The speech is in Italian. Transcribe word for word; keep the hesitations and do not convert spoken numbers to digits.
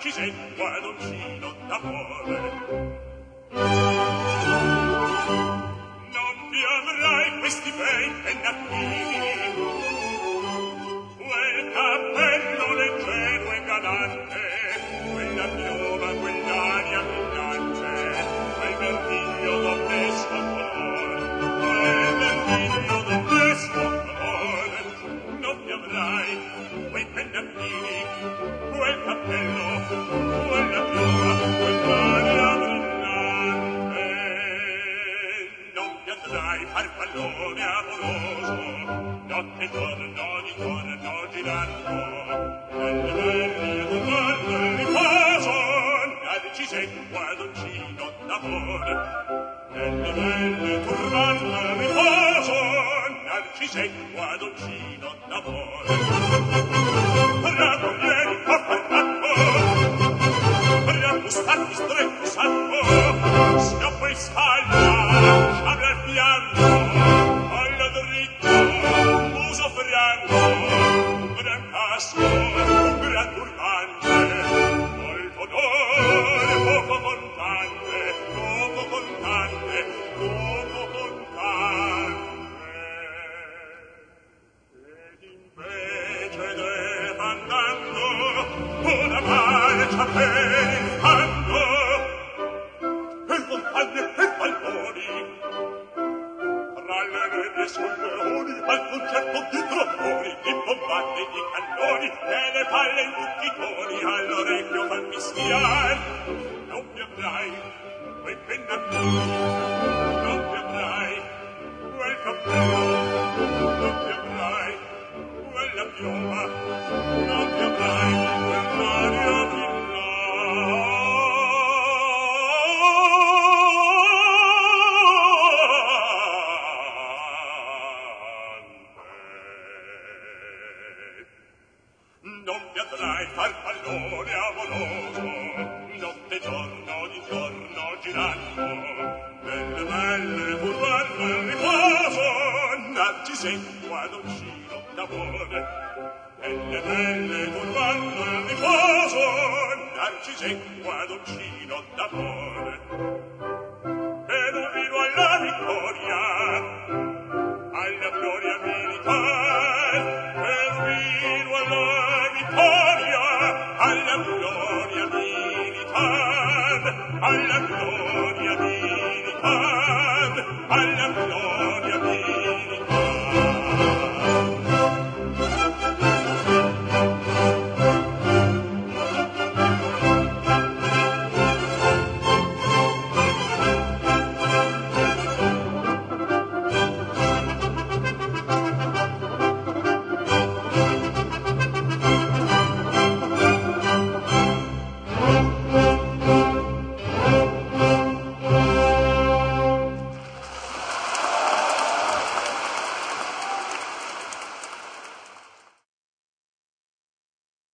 ci segua dolcino d'amore. Non ti avrai questi bei pennacchini, quel cappello leggero e galante, quella piova, quell'aria brillante, quel vermiglio d'onesto colore, quel vermiglio d'onesto colore. Non ti avrai quei pennacchini, quel cappello, quella piova, quell'aria brillante. Non ti andrai farfallone amoroso, notte torno di torno girando, nelle belle domande di riposo, ci segua dolcino d'amore. Nelle belle turbante di riposo, ci segua dolcino d'amore. Ragionieri a parlato, raggustarti stretto sacco, schioppo in spalla, sciabre al fianco, collo dritto, muso franco, un gran casco, un gran turbante, molto d'ore, poco contante, poco contante, poco contante. Ed invece de andando una marcia per il fango, per montagne e balconi, tra le nebbie sul leoni, al concerto di tromboni, di bombarde e di cannoni, e le palle in tutti i toni, all'orecchio fan mischiar. Non mi avrai quei pennacchini, non mi avrai quel cappello, non mi avrai quella piova, non mi avrai quell'aria non mi avrai farfallone amoroso, notte giorno di giorno girando, nelle belle turbando il riposo, ci segua dolcino d'amore. Nelle belle turbando il riposo, ci segua dolcino d'amore. Per un vino alla vittoria, alla gloria militare, per un vino alla vittoria, alla gloria militare, alla gloria